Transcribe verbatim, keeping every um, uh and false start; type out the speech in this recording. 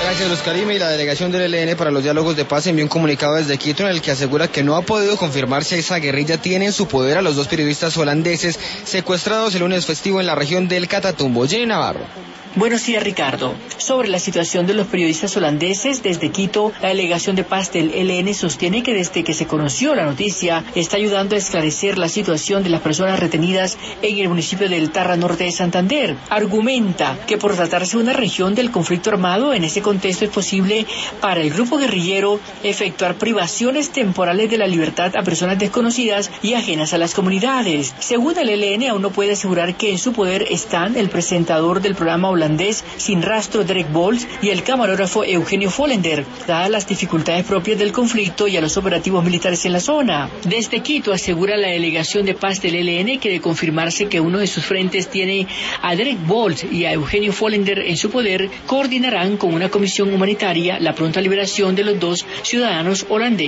Gracias, Luz Karime. Y la delegación del E L N para los diálogos de paz envió un comunicado desde Quito en el que asegura que no ha podido confirmar si esa guerrilla tiene en su poder a los dos periodistas holandeses secuestrados el lunes festivo en la región del Catatumbo. Jenny Navarro. Buenos días, Ricardo. Sobre la situación de los periodistas holandeses, desde Quito, la delegación de paz del E L N sostiene que desde que se conoció la noticia, está ayudando a esclarecer la situación de las personas retenidas en el municipio del Tarra Norte de Santander. Argumenta que por tratarse de una región del conflicto armado, en ese contexto es posible para el grupo guerrillero efectuar privaciones temporales de la libertad a personas desconocidas y ajenas a las comunidades. Según el E L N, aún no puede asegurar que en su poder están el presentador del programa holandés Sin Rastro, Derek Bols, y el camarógrafo Eugenio Follender, dadas las dificultades propias del conflicto y a los operativos militares en la zona. Desde Quito asegura la delegación de paz del E L N que de confirmarse que uno de sus frentes tiene a Derek Bols y a Eugenio Follender en su poder, coordinarán con una comisión humanitaria la pronta liberación de los dos ciudadanos holandeses.